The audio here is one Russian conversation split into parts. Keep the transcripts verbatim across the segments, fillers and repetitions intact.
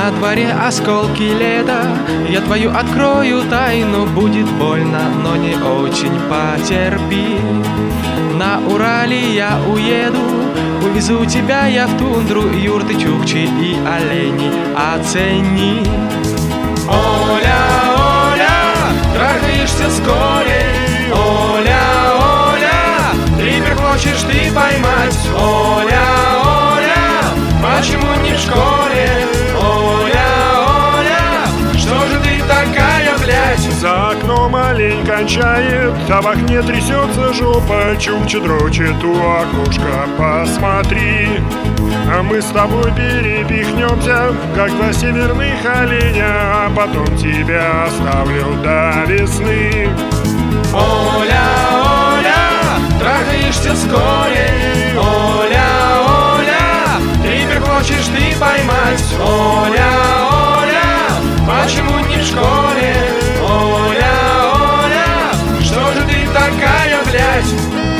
На дворе осколки лета, я твою открою тайну. Будет больно, но не очень, потерпи. На Урале я уеду, увезу тебя я в тундру, юрты, чукчи и оленей оцени. Оля, Оля, трахаешься с Колей. Оля, Оля, рипер хочешь ты поймать. Оля, Оля, почему не в школе? Оля, Оля, что же ты такая, блядь? За окном олень кончает, а в окне трясется жопа. Чукча дрочит у окошка, посмотри. А мы с тобой перепихнемся, как два северных оленя, а потом тебя оставлю до весны. Оля, Оля, трахаешься с Колей. Оля, Оля, рипер хочешь ты поймать. Оля, Оля, почему не в школе? Оля, Оля, что же ты такая, блядь?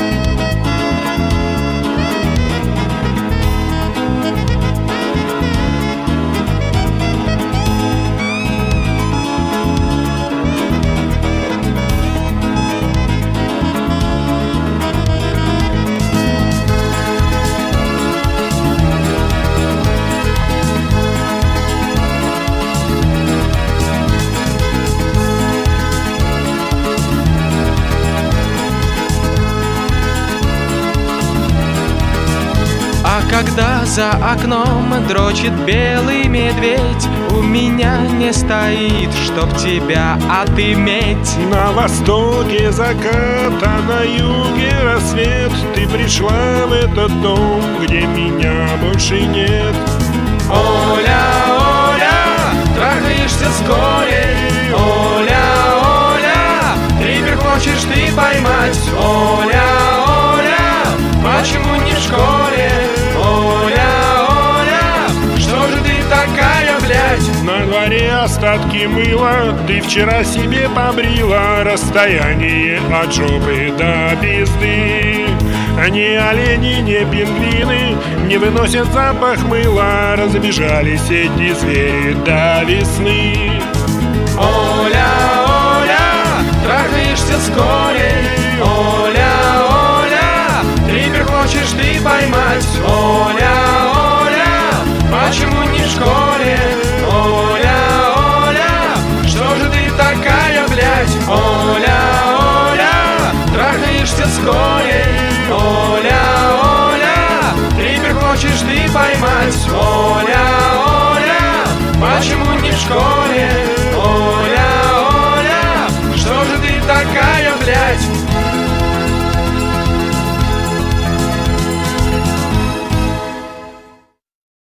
А когда за окном дрочит белый медведь, у меня не стоит, чтоб тебя отыметь. На востоке закат, а на юге рассвет. Ты пришла в этот дом, где меня больше нет. Оля, Оля, трахаешься с Колей. Оля, Оля, рипер хочешь ты поймать. Оля, Оля, почему не в школе? Оля, Оля, что же ты такая, блядь? На дворе остатки мыла, ты вчера себе побрила. Расстояние от жопы до пизды. Ни олени, ни пингвины не выносят запах мыла. Разбежались эти звери до весны. Оля, Оля, трахаешься с Колей. Оля, Оля, рипер хочешь ты поймать. Оля, Оля, почему не в школе? Оля, Оля, что же ты такая, блядь? Оля, Оля, трахаешься с Колей. Оля, Оля, рипер хочешь ты поймать. Оля, Оля, почему не в школе? Оля, Оля, что же ты такая?